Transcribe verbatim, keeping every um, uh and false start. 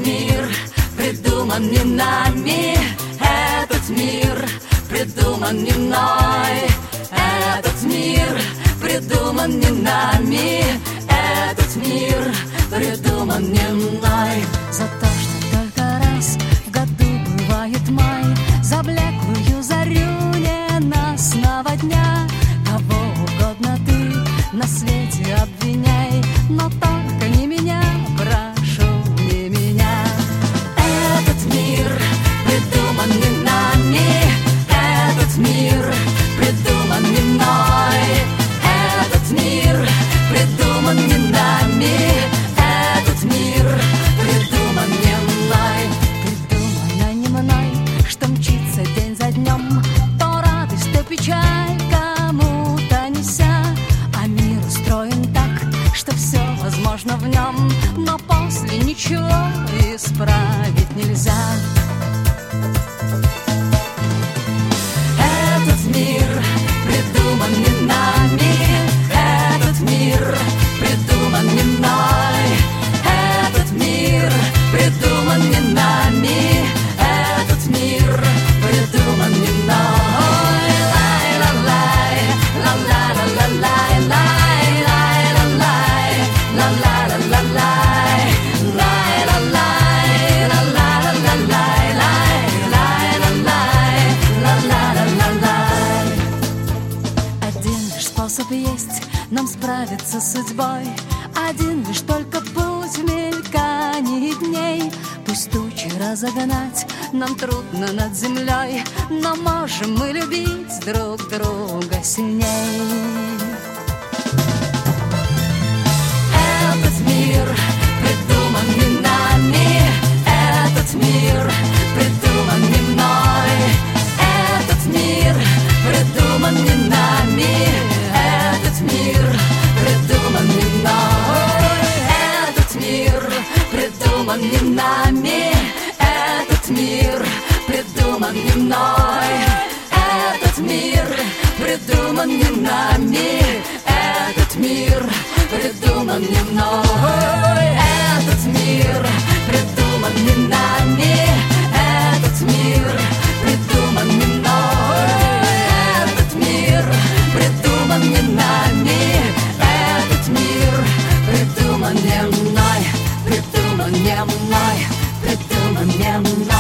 мир придуман не нами, этот мир придуман не мной, этот мир придуман не нами, этот мир придуман не мной. За то, что только раз в году бывает май, за блеклую зарю ненастного дня. Кого угодно ты на свете обвиняй, но только не меня, прошу, не меня. Этот мир придуман не нами, этот мир придуман не мной, этот мир придуман не нами, этот мир придуман не мной. Придумано не мной, что мчится день за днем, то радость, то печаль кому-то неся. А мир устроен так, что все возможно в нем, но после ничего исправить нельзя. Этот мир придуман не нами, этот мир придуман не мной, этот мир придуман не нами, этот мир придуман не мной. Лай-ла-лай, ла-ла-ла-ла-лай, лай-ла-лай, ла-ла-ла-ла-лай, лай-ла-лай, ла-ла-ла-ла-лай, лай-ла-лай, ла-ла-ла-ла-лай. Один лишь способ есть нам справиться с судьбой, один лишь только путь в мелькании дней. Пусть тучи разогнать нам трудно над землей, но можем мы любить друг друга сильней. Этот мир придуман не нами, этот мир придуман не мной, этот мир придуман не нами, этот мир придуман не мной, этот мир придуман не нами, этот мир придуман не мной, этот мир придуман не нами, этот мир придуман не мной, этот мир придуман не нами, этот мир придуман не мной, этот мир придуман не нами, этот мир придуман не мной, придуман не мной, придуман не мной.